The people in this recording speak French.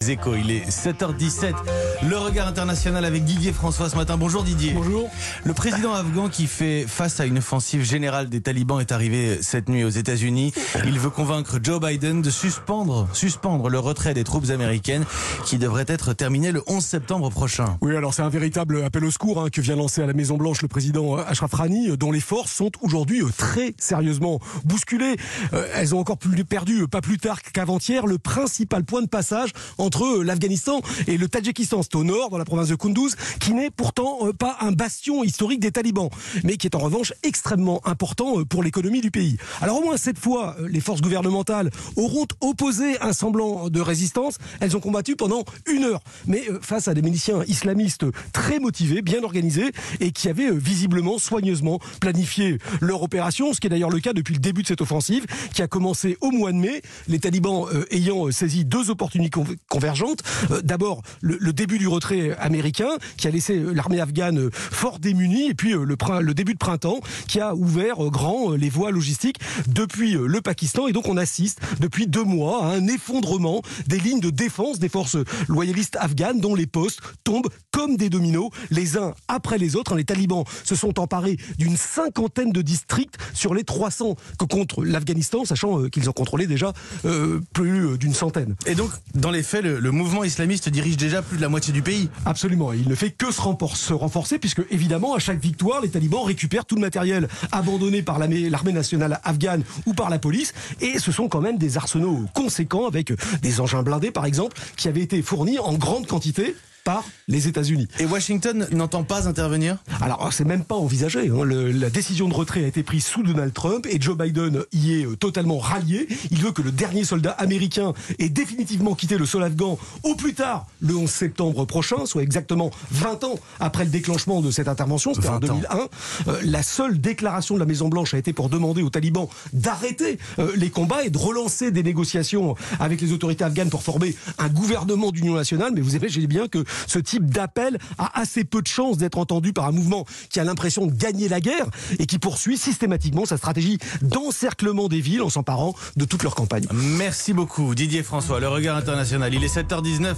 Échos, il est 7h17. Le regard international avec Didier François ce matin. Bonjour Didier. Bonjour. Le président afghan qui fait face à une offensive générale des talibans est arrivé cette nuit aux États-Unis. Il veut convaincre Joe Biden de suspendre le retrait des troupes américaines qui devrait être terminé le 11 septembre prochain. Oui, alors c'est un véritable appel au secours que vient lancer à la Maison-Blanche le président Ashraf Ghani, dont les forces sont aujourd'hui très sérieusement bousculées. Elles ont encore perdu, pas plus tard qu'avant-hier, le principal point de passage entre l'Afghanistan et le Tadjikistan. C'est au nord, dans la province de Kunduz, qui n'est pourtant pas un bastion historique des talibans, mais qui est en revanche extrêmement important pour l'économie du pays. Alors au moins cette fois, les forces gouvernementales auront opposé un semblant de résistance. Elles ont combattu pendant 1 heure, mais face à des miliciens islamistes très motivés, bien organisés, et qui avaient visiblement, soigneusement planifié leur opération, ce qui est d'ailleurs le cas depuis le début de cette offensive, qui a commencé au mois de mai, les talibans ayant saisi 2 opportunités convergentes. D'abord, le début du retrait américain, qui a laissé l'armée afghane fort démunie, et puis le début de printemps, qui a ouvert grand les voies logistiques depuis le Pakistan. Et donc on assiste depuis 2 mois à un effondrement des lignes de défense des forces loyalistes afghanes, dont les postes tombent comme des dominos, les uns après les autres. Les talibans se sont emparés d'une 50aine de districts sur les 300 que compte l'Afghanistan, sachant qu'ils en contrôlaient déjà plus d'une centaine. Et donc, dans les faits, le mouvement islamiste dirige déjà plus de la moitié du pays. Absolument, il ne fait que se renforcer, puisque évidemment, à chaque victoire, les talibans récupèrent tout le matériel abandonné par l'armée nationale afghane ou par la police, et ce sont quand même des arsenaux conséquents, avec des engins blindés par exemple, qui avaient été fournis en grande quantité par les États-Unis. Et Washington n'entend pas intervenir ? Alors, c'est même pas envisagé. La décision de retrait a été prise sous Donald Trump et Joe Biden y est totalement rallié. Il veut que le dernier soldat américain ait définitivement quitté le sol afghan au plus tard le 11 septembre prochain, soit exactement 20 ans après le déclenchement de cette intervention, c'était en 2001. La seule déclaration de la Maison-Blanche a été pour demander aux talibans d'arrêter les combats et de relancer des négociations avec les autorités afghanes pour former un gouvernement d'union nationale. Mais vous imaginez bien que ce type d'appel a assez peu de chances d'être entendu par un mouvement qui a l'impression de gagner la guerre et qui poursuit systématiquement sa stratégie d'encerclement des villes en s'emparant de toute leur campagne. Merci beaucoup Didier François, le regard international. Il est 7h19.